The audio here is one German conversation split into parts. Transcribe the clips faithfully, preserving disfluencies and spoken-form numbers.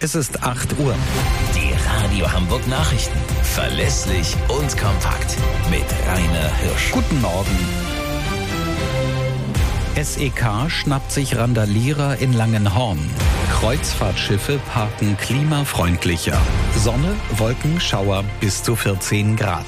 Es ist acht Uhr. Die Radio Hamburg Nachrichten. Verlässlich und kompakt. Mit Rainer Hirsch. Guten Morgen. S E K schnappt sich Randalierer in Langenhorn. Kreuzfahrtschiffe parken klimafreundlicher. Sonne, Wolken, Schauer bis zu vierzehn Grad.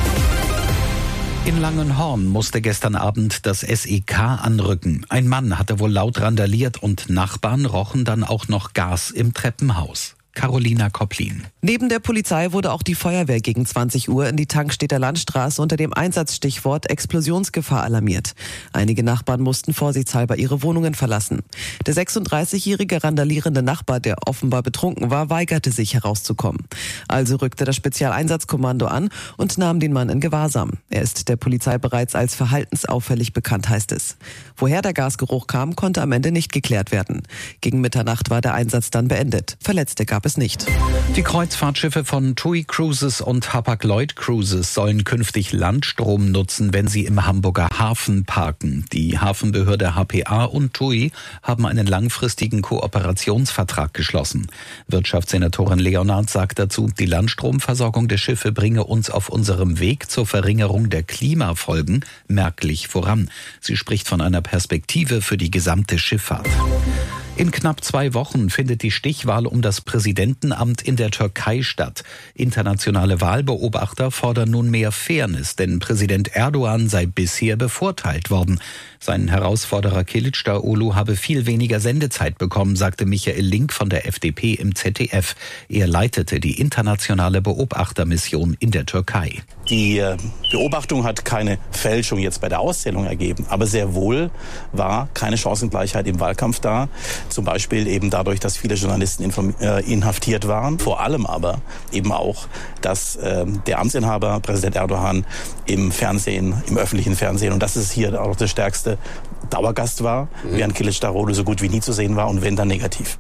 In Langenhorn musste gestern Abend das S E K anrücken. Ein Mann hatte wohl laut randaliert und Nachbarn rochen dann auch noch Gas im Treppenhaus. Carolina Kopplin. Neben der Polizei wurde auch die Feuerwehr gegen zwanzig Uhr in die Tankstädter Landstraße unter dem Einsatzstichwort Explosionsgefahr alarmiert. Einige Nachbarn mussten vorsichtshalber ihre Wohnungen verlassen. Der sechsunddreißigjährige randalierende Nachbar, der offenbar betrunken war, weigerte sich herauszukommen. Also rückte das Spezialeinsatzkommando an und nahm den Mann in Gewahrsam. Er ist der Polizei bereits als verhaltensauffällig bekannt, heißt es. Woher der Gasgeruch kam, konnte am Ende nicht geklärt werden. Gegen Mitternacht war der Einsatz dann beendet. Verletzte gab es nicht. Die Kreuzfahrtschiffe von TUI Cruises und Hapag-Lloyd Cruises sollen künftig Landstrom nutzen, wenn sie im Hamburger Hafen parken. Die Hafenbehörde H P A und TUI haben einen langfristigen Kooperationsvertrag geschlossen. Wirtschaftssenatorin Leonard sagt dazu, die Landstromversorgung der Schiffe bringe uns auf unserem Weg zur Verringerung der Klimafolgen merklich voran. Sie spricht von einer Perspektive für die gesamte Schifffahrt. In knapp zwei Wochen findet die Stichwahl um das Präsidentenamt in der Türkei statt. Internationale Wahlbeobachter fordern nun mehr Fairness, denn Präsident Erdogan sei bisher bevorteilt worden. Sein Herausforderer Kılıçdaroğlu habe viel weniger Sendezeit bekommen, sagte Michael Link von der F D P im Z D F. Er leitete die internationale Beobachtermission in der Türkei. Die Beobachtung hat keine Fälschung jetzt bei der Auszählung ergeben, aber sehr wohl war keine Chancengleichheit im Wahlkampf da. Zum Beispiel eben dadurch, dass viele Journalisten inhaftiert waren. Vor allem aber eben auch, dass äh, der Amtsinhaber, Präsident Erdogan, im Fernsehen, im öffentlichen Fernsehen, und das ist hier auch der stärkste, Dauergast war, mhm. während Kılıçdaroğlu so gut wie nie zu sehen war und wenn, dann negativ.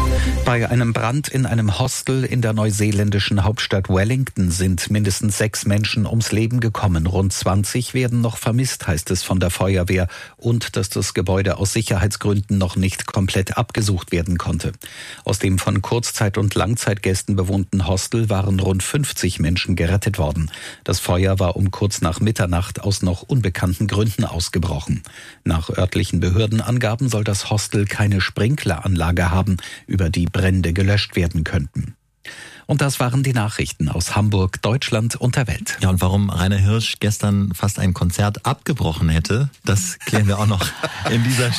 Bei einem Brand in einem Hostel in der neuseeländischen Hauptstadt Wellington sind mindestens sechs Menschen ums Leben gekommen. Rund zwanzig werden noch vermisst, heißt es von der Feuerwehr. Und dass das Gebäude aus Sicherheitsgründen noch nicht komplett abgesucht werden konnte. Aus dem von Kurzzeit- und Langzeitgästen bewohnten Hostel waren rund fünfzig Menschen gerettet worden. Das Feuer war um kurz nach Mitternacht aus noch unbekannten Gründen ausgebrochen. Nach örtlichen Behördenangaben soll das Hostel keine Sprinkleranlage haben, über die Brände gelöscht werden könnten. Und das waren die Nachrichten aus Hamburg, Deutschland und der Welt. Ja, und warum Rainer Hirsch gestern fast ein Konzert abgebrochen hätte, das klären wir auch noch in dieser